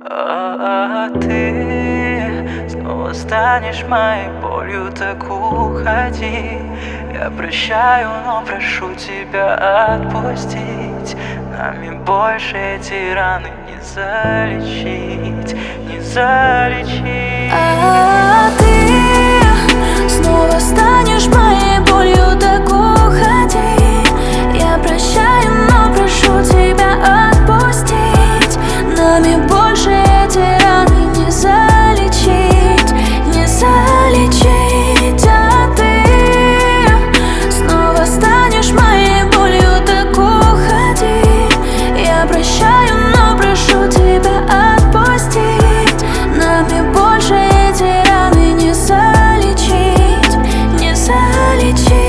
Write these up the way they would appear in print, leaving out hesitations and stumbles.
А ты снова станешь моей болью, так уходи. Я прощаю, но прошу тебя отпустить. Нами больше эти раны не залечить, не залечить. А ты снова станешь моей болью, так уходи. Я прощаю, но прошу тебя отпустить. Нами больше эти раны не залечить, не залечить. А ты снова станешь моей болью, так уходи. Я прощаю, но прошу тебя отпустить. Нами больше эти раны не залечить, не залечить.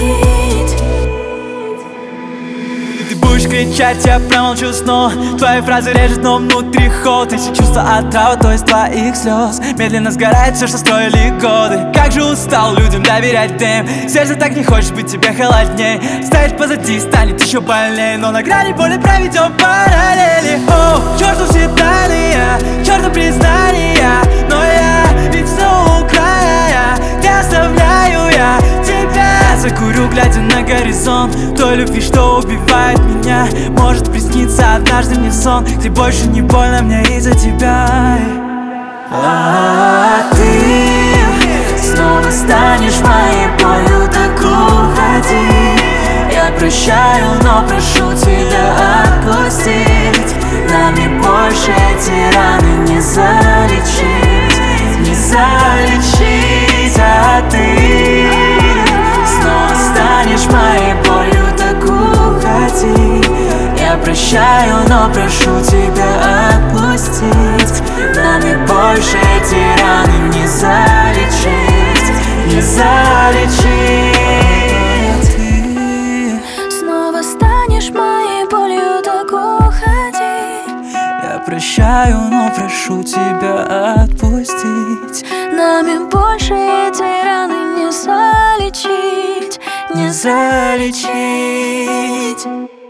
Ты будешь кричать, я промолчу снова. Твои фразы режут, но внутри холод. Эти чувства отрава, то есть твоих слез. Медленно сгорает все, что строили годы. Как же устал людям доверять им. Сердце так не хочет быть тебе холодней. Ставить позади станет еще больнее. Но на грани боли проведем параллели. О, черту все дания, черту признания. Но я ведь снова у края. Не оставляю я тебя. Закурю, глядя на горизонт той любви, что убивает меня. Может присниться однажды мне сон, где больше не больно мне из-за тебя. А ты снова станешь моей болью, так уходи. Я прощаю, но прошу тебя отпустить. Нами больше эти раны не залечить, не залечить. А ты снова станешь моей болью, так уходи. Я прощаю, но прошу тебя отпустить. Нами больше эти раны не залечить, не залечить. Ты снова станешь моей болью, так уходи. Я прощаю, но прошу тебя отпустить. Нами больше эти раны не залечить, не залечить.